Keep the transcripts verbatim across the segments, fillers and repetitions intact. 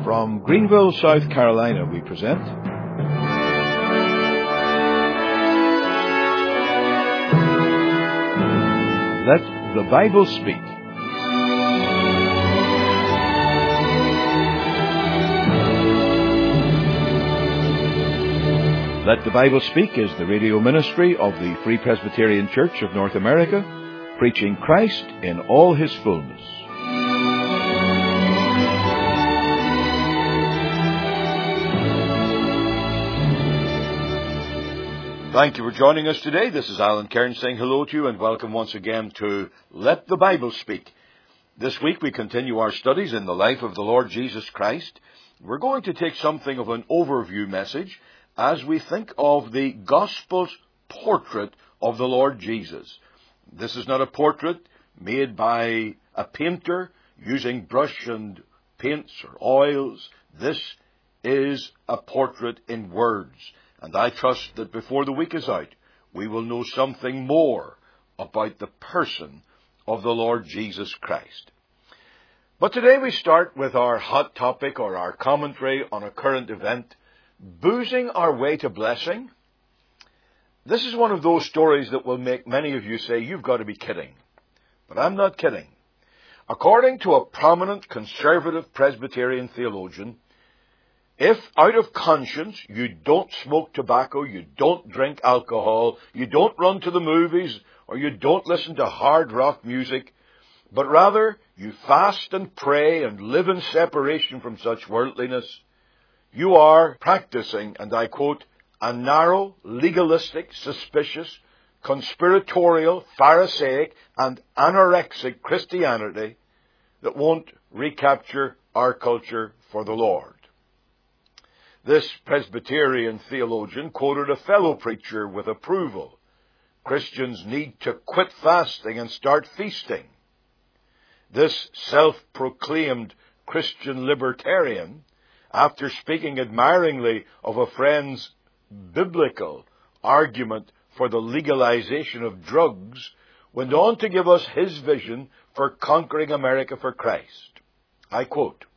From Greenville, South Carolina, we present Let the Bible Speak. Let the Bible Speak is the radio ministry of the Free Presbyterian Church of North America, preaching Christ in all His fullness. Thank you for joining us today. This is Alan Cairns saying hello to you and welcome once again to Let the Bible Speak. This week we continue our studies in the life of the Lord Jesus Christ. We're going to take something of an overview message as we think of the Gospel's portrait of the Lord Jesus. This is not a portrait made by a painter using brush and paints or oils. This is a portrait in words. And I trust that before the week is out, we will know something more about the person of the Lord Jesus Christ. But today we start with our hot topic or our commentary on a current event, boozing our way to blessing. This is one of those stories that will make many of you say, you've got to be kidding. But I'm not kidding. According to a prominent conservative Presbyterian theologian, if out of conscience you don't smoke tobacco, you don't drink alcohol, you don't run to the movies, or you don't listen to hard rock music, but rather you fast and pray and live in separation from such worldliness, you are practicing, and I quote, a narrow, legalistic, suspicious, conspiratorial, Pharisaic, and anorexic Christianity that won't recapture our culture for the Lord. This Presbyterian theologian quoted a fellow preacher with approval. Christians need to quit fasting and start feasting. This self-proclaimed Christian libertarian, after speaking admiringly of a friend's biblical argument for the legalization of drugs, went on to give us his vision for conquering America for Christ. I quote,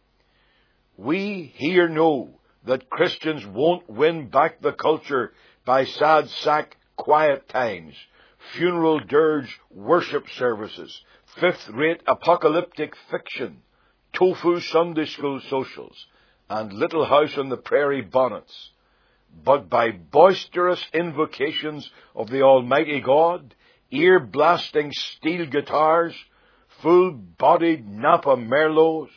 "We here know that Christians won't win back the culture by sad sack quiet times, funeral dirge worship services, fifth-rate apocalyptic fiction, tofu Sunday school socials, and Little House on the Prairie bonnets, but by boisterous invocations of the Almighty God, ear-blasting steel guitars, full-bodied Napa Merlots,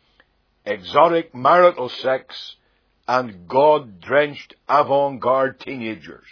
exotic marital sex, and God-drenched avant-garde teenagers."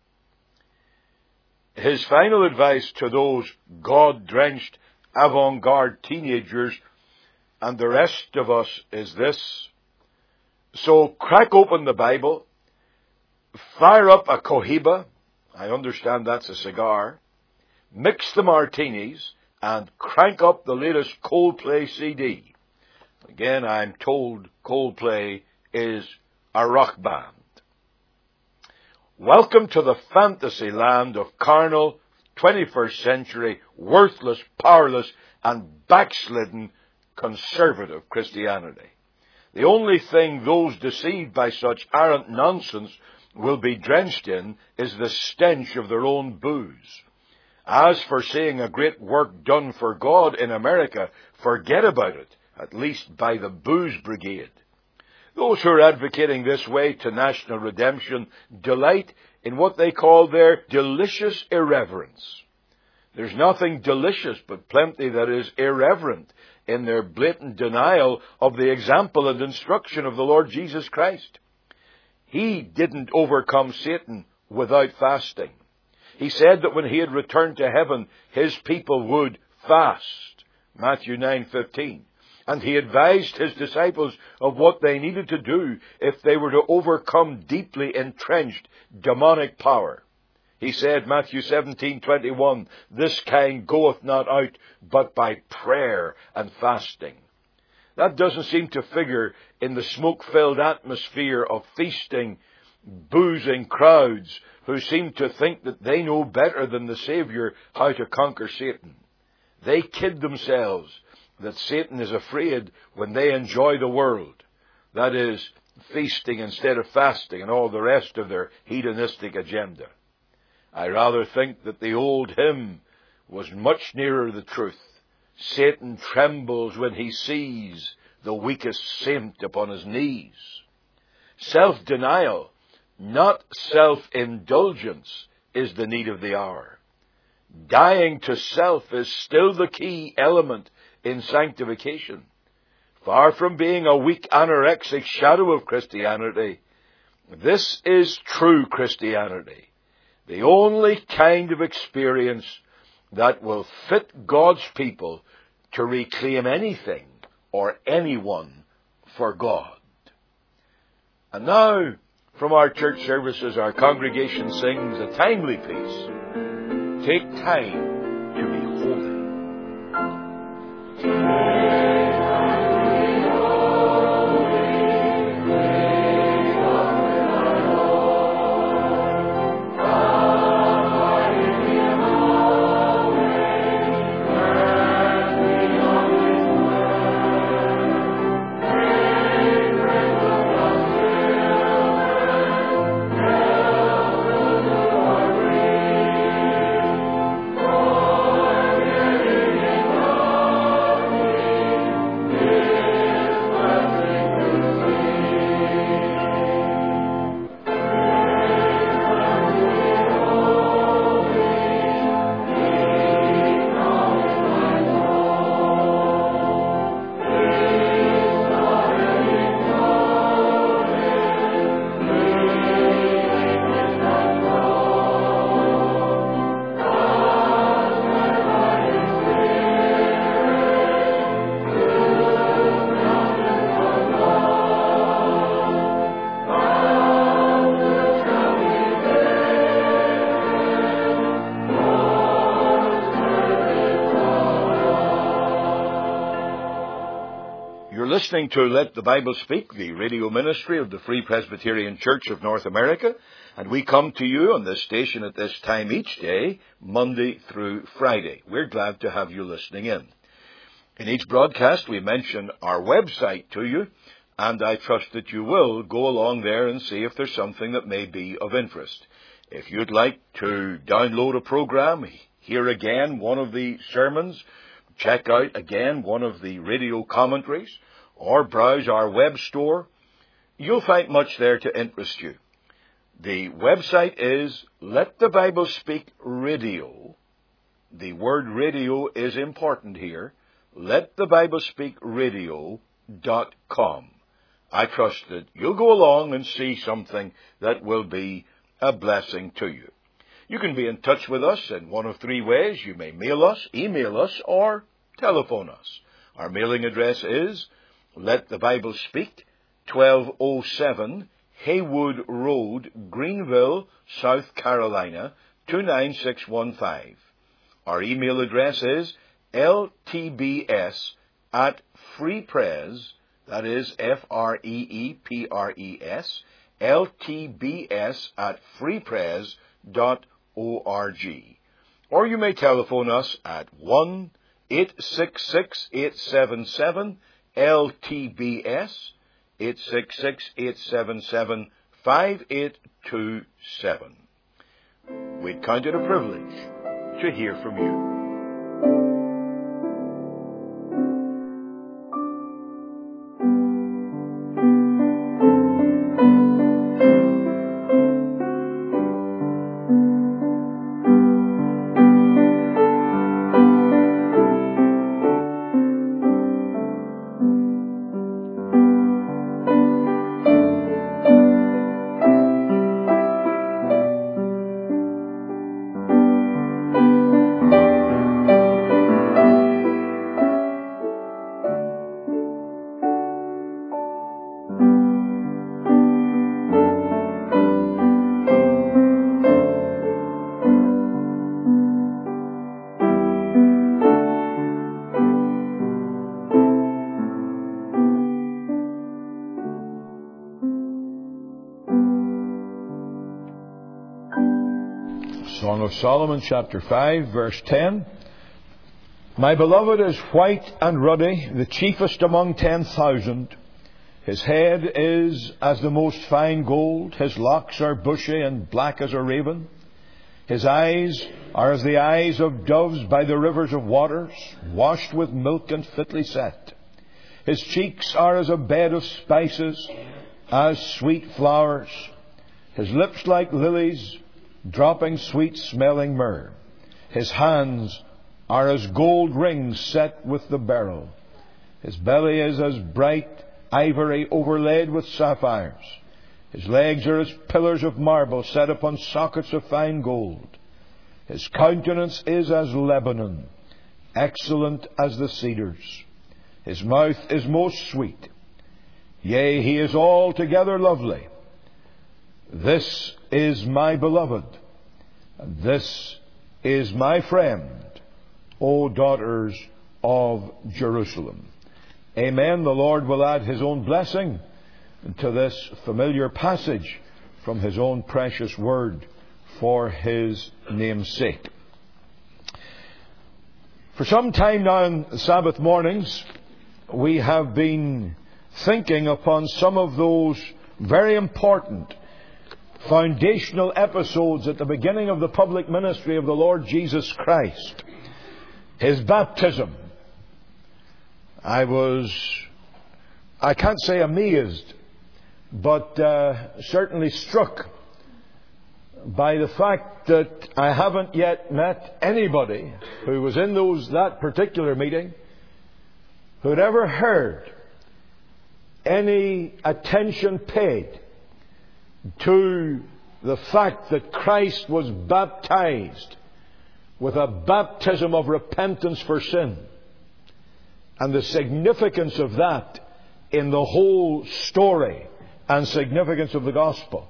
His final advice to those God-drenched avant-garde teenagers and the rest of us is this: so crack open the Bible, fire up a Cohiba, I understand that's a cigar, mix the martinis, and crank up the latest Coldplay C D. Again, I'm told Coldplay is a rock band. Welcome to the fantasy land of carnal, twenty-first century, worthless, powerless, and backslidden conservative Christianity. The only thing those deceived by such arrant nonsense will be drenched in is the stench of their own booze. As for seeing a great work done for God in America, forget about it, at least by the booze brigade. Those who are advocating this way to national redemption delight in what they call their delicious irreverence. There's nothing delicious but plenty that is irreverent in their blatant denial of the example and instruction of the Lord Jesus Christ. He didn't overcome Satan without fasting. He said that when he had returned to heaven, his people would fast. Matthew nine fifteen. And he advised his disciples of what they needed to do if they were to overcome deeply entrenched demonic power. He said, Matthew seventeen twenty-one, "This kind goeth not out but by prayer and fasting." That doesn't seem to figure in the smoke-filled atmosphere of feasting, boozing crowds who seem to think that they know better than the Savior how to conquer Satan. They kid themselves that Satan is afraid when they enjoy the world. That is, feasting instead of fasting and all the rest of their hedonistic agenda. I rather think that the old hymn was much nearer the truth. Satan trembles when he sees the weakest saint upon his knees. Self-denial, not self-indulgence, is the need of the hour. Dying to self is still the key element in sanctification. Far from being a weak anorexic shadow of Christianity, this is true Christianity, the only kind of experience that will fit God's people to reclaim anything or anyone for God. And now, from our church services, our congregation sings a timely piece. Take time to be holy. Listening to Let the Bible Speak, the radio ministry of the Free Presbyterian Church of North America, and we come to you on this station at this time each day, Monday through Friday. We're glad to have you listening in. In each broadcast, we mention our website to you, and I trust that you will go along there and see if there's something that may be of interest. If you'd like to download a program, hear again one of the sermons, check out again one of the radio commentaries, or browse our web store, you'll find much there to interest you. The website is Let the Bible Speak Radio. The word radio is important here. Let the Bible Speak Radio dot com. I trust that you'll go along and see something that will be a blessing to you. You can be in touch with us in one of three ways. You may mail us, email us, or telephone us. Our mailing address is Let the Bible Speak, twelve oh seven Haywood Road, Greenville, South Carolina, two nine six one five. Our email address is L T B S at freepres, that is F R E E P R E S, L T B S at freepres dot org. Or you may telephone us at one eight six six eight seven seven L T B S, eight six six eight seven seven five eight two seven. We'd count it a privilege to hear from you. Song of Solomon, chapter five, verse ten. My beloved is white and ruddy, the chiefest among ten thousand. His head is as the most fine gold. His locks are bushy and black as a raven. His eyes are as the eyes of doves by the rivers of waters, washed with milk and fitly set. His cheeks are as a bed of spices, as sweet flowers. His lips like lilies, dropping sweet-smelling myrrh. His hands are as gold rings set with the beryl. His belly is as bright ivory overlaid with sapphires. His legs are as pillars of marble set upon sockets of fine gold. His countenance is as Lebanon, excellent as the cedars. His mouth is most sweet. Yea, he is altogether lovely. This is my beloved, and this is my friend, O daughters of Jerusalem. Amen. The Lord will add His own blessing to this familiar passage from His own precious word for His name's sake. For some time now on Sabbath mornings, we have been thinking upon some of those very important foundational episodes at the beginning of the public ministry of the Lord Jesus Christ. His baptism. I was, I can't say amazed, but uh, certainly struck by the fact that I haven't yet met anybody who was in those that particular meeting who had ever heard any attention paid to the fact that Christ was baptized with a baptism of repentance for sin, and the significance of that in the whole story and significance of the gospel.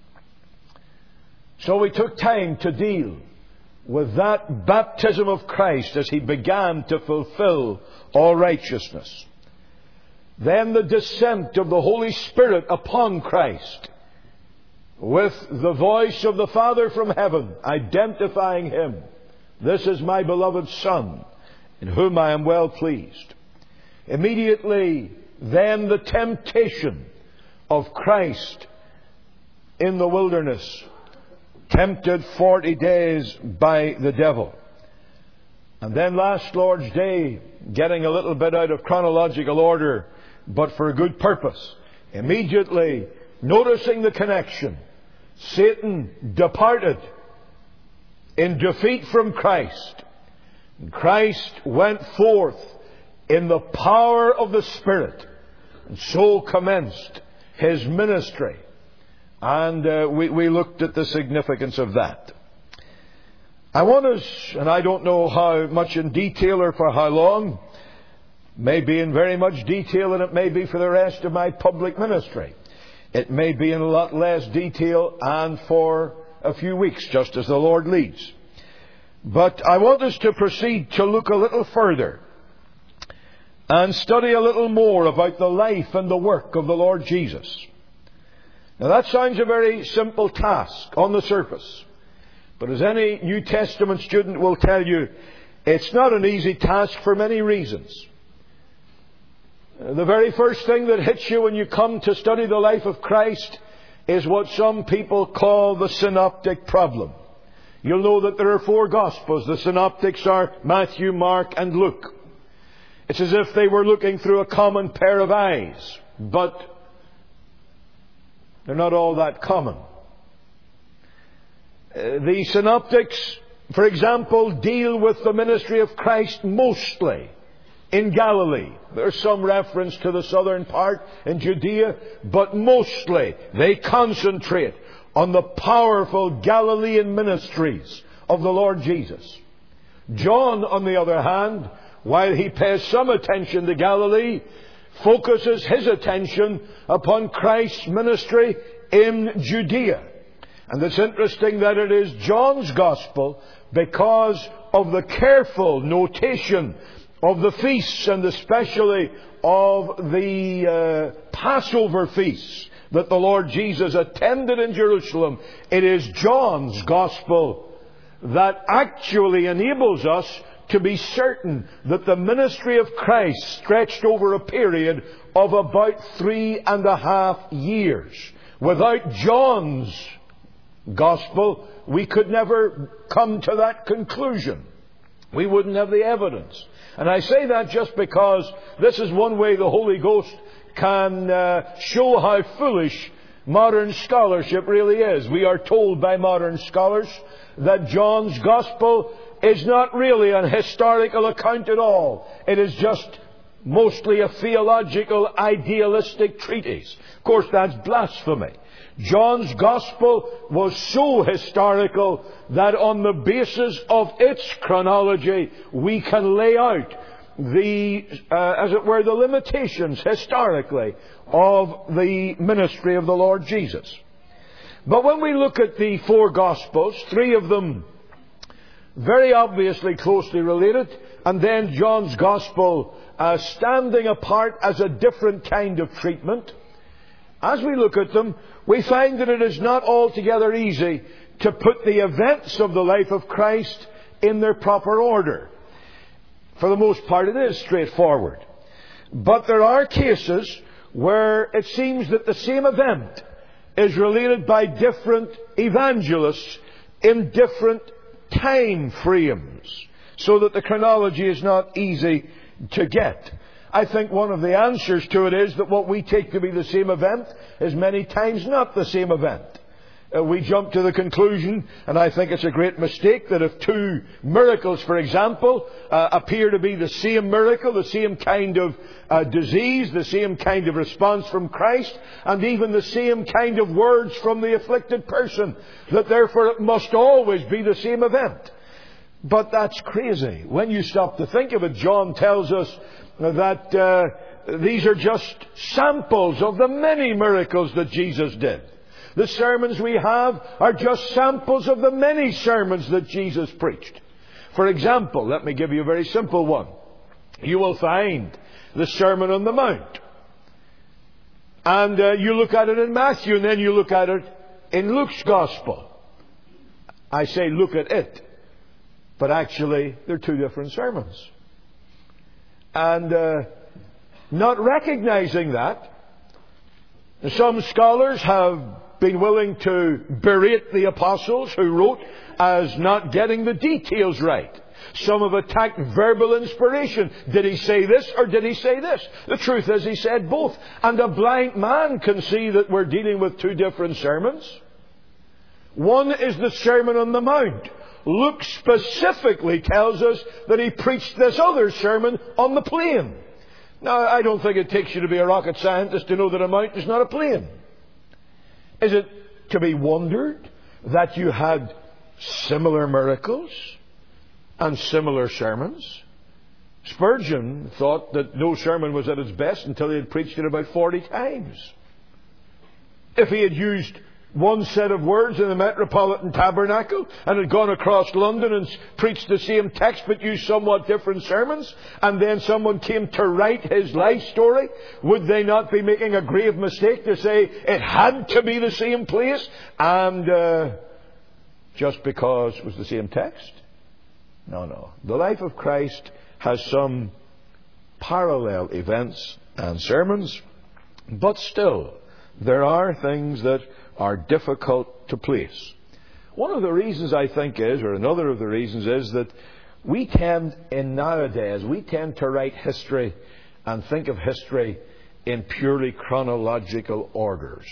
So we took time to deal with that baptism of Christ as He began to fulfill all righteousness. Then the descent of the Holy Spirit upon Christ, with the voice of the Father from heaven identifying Him. This is my beloved Son, in whom I am well pleased. Immediately then the temptation of Christ in the wilderness, tempted forty days by the devil. And then last Lord's Day, getting a little bit out of chronological order, but for a good purpose, immediately noticing the connection, Satan departed in defeat from Christ. And Christ went forth in the power of the Spirit, and so commenced His ministry. And uh, we, we looked at the significance of that. I want us, and I don't know how much in detail or for how long, may be in very much detail, and it may be for the rest of my public ministry. It may be in a lot less detail and for a few weeks, just as the Lord leads. But I want us to proceed to look a little further and study a little more about the life and the work of the Lord Jesus. Now that sounds a very simple task on the surface. But as any New Testament student will tell you, it's not an easy task for many reasons. The very first thing that hits you when you come to study the life of Christ is what some people call the synoptic problem. You'll know that there are four Gospels. The synoptics are Matthew, Mark, and Luke. It's as if they were looking through a common pair of eyes, but they're not all that common. Uh, the synoptics, for example, deal with the ministry of Christ mostly in Galilee. There's some reference to the southern part in Judea, but mostly they concentrate on the powerful Galilean ministries of the Lord Jesus. John, on the other hand, while he pays some attention to Galilee, focuses his attention upon Christ's ministry in Judea. And it's interesting that it is John's Gospel, because of the careful notation of the feasts, and especially of the uh, Passover feasts that the Lord Jesus attended in Jerusalem. It is John's Gospel that actually enables us to be certain that the ministry of Christ stretched over a period of about three and a half years. Without John's Gospel, we could never come to that conclusion. We wouldn't have the evidence. And I say that just because this is one way the Holy Ghost can uh, show how foolish modern scholarship really is. We are told by modern scholars that John's Gospel is not really an historical account at all. It is just mostly a theological, idealistic treatise. Of course, that's blasphemy. John's Gospel was so historical that on the basis of its chronology, we can lay out the, uh, as it were, the limitations historically of the ministry of the Lord Jesus. But when we look at the four Gospels, three of them very obviously closely related, and then John's Gospel uh, standing apart as a different kind of treatment, as we look at them, we find that it is not altogether easy to put the events of the life of Christ in their proper order. For the most part, it is straightforward. But there are cases where it seems that the same event is related by different evangelists in different time frames, so that the chronology is not easy to get. I think one of the answers to it is that what we take to be the same event is many times not the same event. Uh, we jump to the conclusion, and I think it's a great mistake, that if two miracles, for example, uh, appear to be the same miracle, the same kind of uh, disease, the same kind of response from Christ, and even the same kind of words from the afflicted person, that therefore it must always be the same event. But that's crazy. When you stop to think of it, John tells us that uh, these are just samples of the many miracles that Jesus did. The sermons we have are just samples of the many sermons that Jesus preached. For example, let me give you a very simple one. You will find the Sermon on the Mount. And uh, you look at it in Matthew, and then you look at it in Luke's Gospel. I say look at it, but actually they're two different sermons. And uh, not recognizing that, some scholars have been willing to berate the apostles who wrote as not getting the details right. Some have attacked verbal inspiration. Did he say this or did he say this? The truth is he said both. And a blind man can see that we're dealing with two different sermons. One is the Sermon on the Mount. Luke specifically tells us that he preached this other sermon on the plain. Now, I don't think it takes you to be a rocket scientist to know that a mountain is not a plain. Is it to be wondered that you had similar miracles and similar sermons? Spurgeon thought that no sermon was at its best until he had preached it about forty times. If he had used one set of words in the Metropolitan Tabernacle and had gone across London and preached the same text but used somewhat different sermons, and then someone came to write his life story, would they not be making a grave mistake to say it had to be the same place and uh, just because it was the same text? No, no. The life of Christ has some parallel events and sermons, but still there are things that are difficult to place. One of the reasons I think is, or another of the reasons is, that we tend in nowadays, we tend to write history and think of history in purely chronological orders.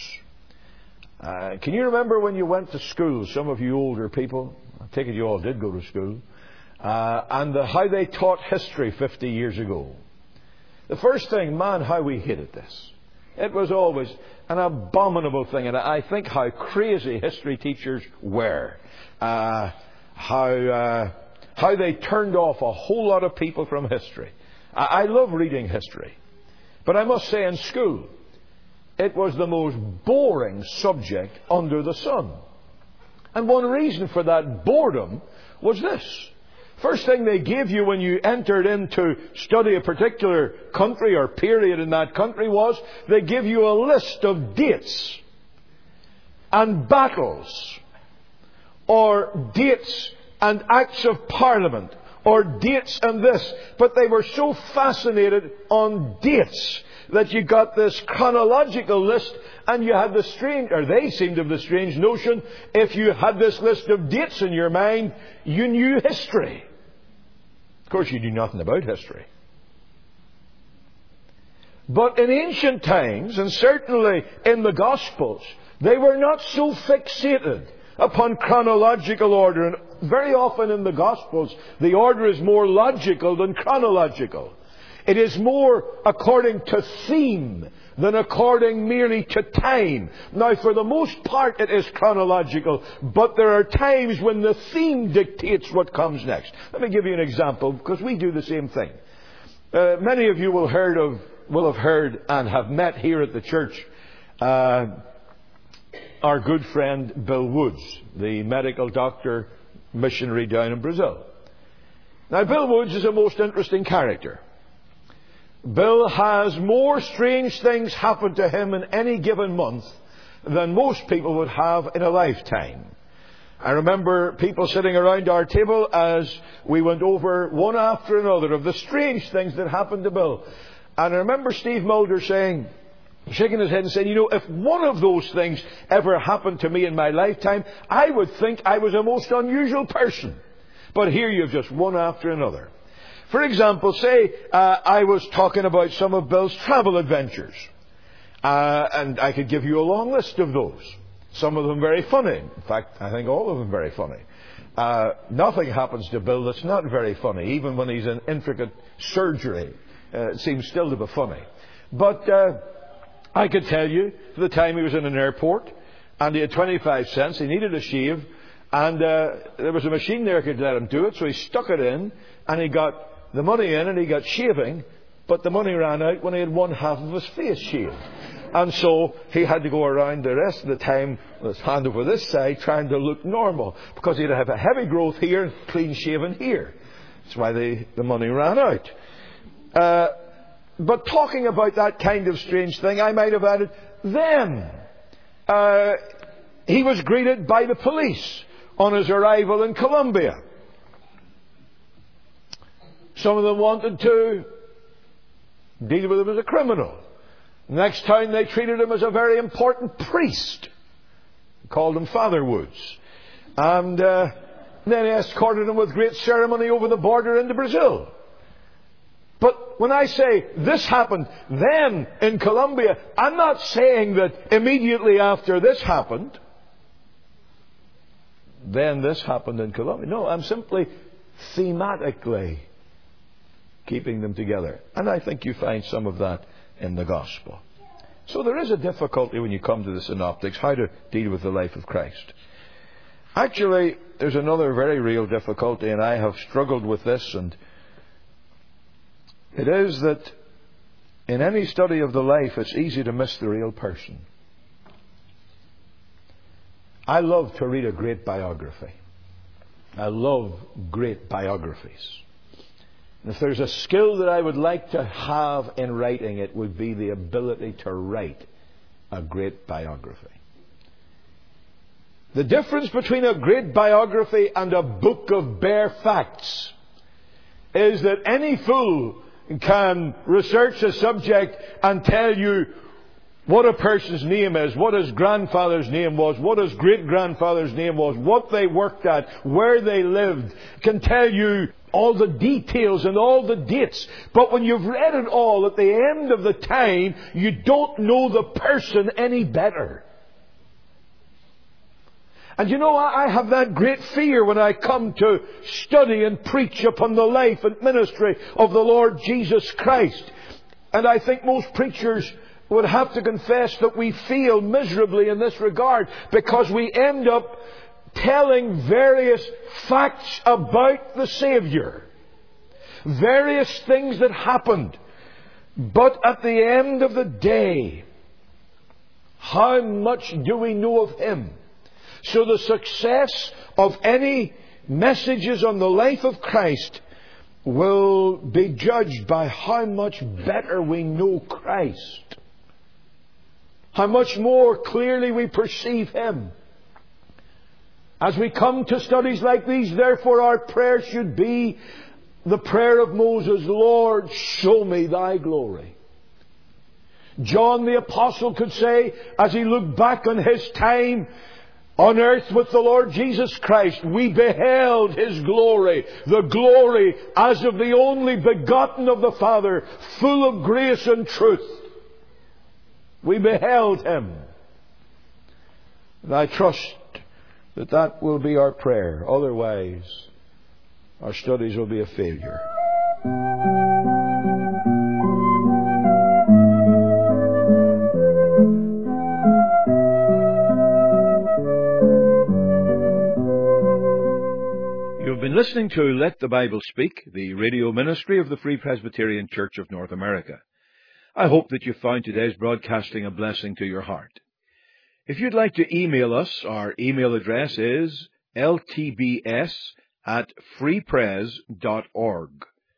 Uh, can you remember when you went to school, some of you older people, I take it you all did go to school, uh, and the, how they taught history fifty years ago? The first thing, man, how we hated this. It was always an abominable thing, and I think how crazy history teachers were. Uh, how uh, how they turned off a whole lot of people from history. I, I love reading history, but I must say in school, it was the most boring subject under the sun. And one reason for that boredom was this. First thing they gave you when you entered into study a particular country or period in that country was they give you a list of dates and battles, or dates and acts of parliament, or dates and this. But they were so fascinated on dates that you got this chronological list, and you had the strange, or they seemed to have the strange notion, if you had this list of dates in your mind, you knew history. Of course, you knew nothing about history. But in ancient times, and certainly in the Gospels, they were not so fixated upon chronological order. And very often in the Gospels, the order is more logical than chronological. It is more according to theme than according merely to time. Now, for the most part, it is chronological, but there are times when the theme dictates what comes next. Let me give you an example, because we do the same thing. Uh, many of you will heard of, will have heard and have met here at the church uh, our good friend Bill Woods, the medical doctor missionary down in Brazil. Now, Bill Woods is a most interesting character. Bill has more strange things happen to him in any given month than most people would have in a lifetime. I remember people sitting around our table as we went over one after another of the strange things that happened to Bill. And I remember Steve Mulder saying, shaking his head and saying, you know, if one of those things ever happened to me in my lifetime, I would think I was a most unusual person. But here you have just one after another. For example, say uh, I was talking about some of Bill's travel adventures. Uh, and I could give you a long list of those. Some of them very funny. In fact, I think all of them very funny. Uh, nothing happens to Bill that's not very funny. Even when he's in intricate surgery, uh, it seems still to be funny. But uh, I could tell you the time he was in an airport and he had twenty-five cents. He needed a shave. And uh, there was a machine there that could let him do it. So he stuck it in and he got the money in and he got shaving, but the money ran out when he had one half of his face shaved. And so he had to go around the rest of the time with his hand over this side trying to look normal, because he'd have a heavy growth here and clean shaven here. That's why the, the money ran out. Uh, but talking about that kind of strange thing, I might have added, then uh, he was greeted by the police on his arrival in Colombia. Some of them wanted to deal with him as a criminal. Next time they treated him as a very important priest. Called him Father Woods. And uh, then he escorted him with great ceremony over the border into Brazil. But when I say this happened then in Colombia, I'm not saying that immediately after this happened, then this happened in Colombia. No, I'm simply thematically keeping them together. And I think you find some of that in the Gospel. So there is a difficulty when you come to the synoptics, how to deal with the life of Christ. Actually, there's another very real difficulty, and I have struggled with this, and it is that in any study of the life, it's easy to miss the real person. I love to read a great biography. I love great biographies. And if there's a skill that I would like to have in writing, it would be the ability to write a great biography. The difference between a great biography and a book of bare facts is that any fool can research a subject and tell you what a person's name is, what his grandfather's name was, what his great-grandfather's name was, what they worked at, where they lived, can tell you all the details and all the dates. But when you've read it all, at the end of the time, you don't know the person any better. And you know, I have that great fear when I come to study and preach upon the life and ministry of the Lord Jesus Christ. And I think most preachers would have to confess that we fail miserably in this regard, because we end up telling various facts about the Savior. Various things that happened. But at the end of the day, how much do we know of Him? So the success of any messages on the life of Christ will be judged by how much better we know Christ. How much more clearly we perceive Him. As we come to studies like these, therefore, our prayer should be the prayer of Moses, Lord, show me thy glory. John the Apostle could say, as he looked back on his time on earth with the Lord Jesus Christ, we beheld His glory, the glory as of the only begotten of the Father, full of grace and truth. We beheld Him. And I trust that that will be our prayer. Otherwise, our studies will be a failure. You've been listening to Let the Bible Speak, the radio ministry of the Free Presbyterian Church of North America. I hope that you found today's broadcasting a blessing to your heart. If you'd like to email us, our email address is l t b s at free pres dot org.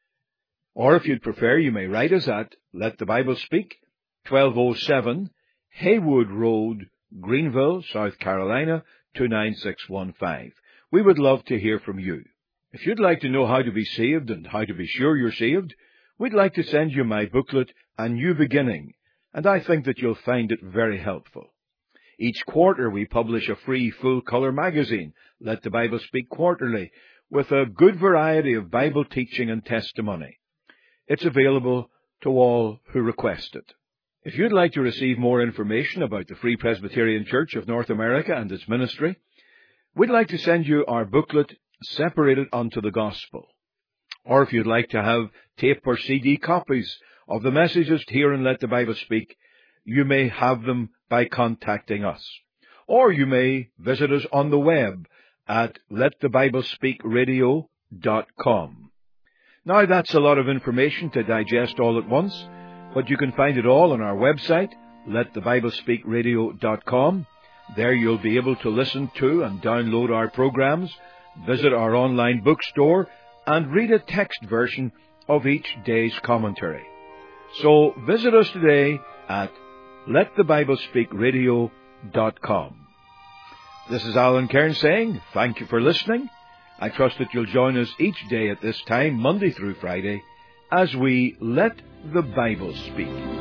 Or if you'd prefer, you may write us at Let the Bible Speak, twelve oh seven Haywood Road, Greenville, South Carolina, two nine six one five. We would love to hear from you. If you'd like to know how to be saved and how to be sure you're saved, we'd like to send you my booklet, A New Beginning, and I think that you'll find it very helpful. Each quarter we publish a free full-color magazine, Let the Bible Speak Quarterly, with a good variety of Bible teaching and testimony. It's available to all who request it. If you'd like to receive more information about the Free Presbyterian Church of North America and its ministry, we'd like to send you our booklet, Separated unto the Gospel. Or if you'd like to have tape or C D copies of the messages here in Let the Bible Speak, you may have them by contacting us. Or you may visit us on the web at let the bible speak radio dot com. Now that's a lot of information to digest all at once, but you can find it all on our website, let the bible speak radio dot com. There you'll be able to listen to and download our programs, visit our online bookstore, and read a text version of each day's commentary. So visit us today at let the bible speak radio dot com. This is Alan Cairns saying thank you for listening. I trust that you'll join us each day at this time, Monday through Friday, as we Let the Bible Speak.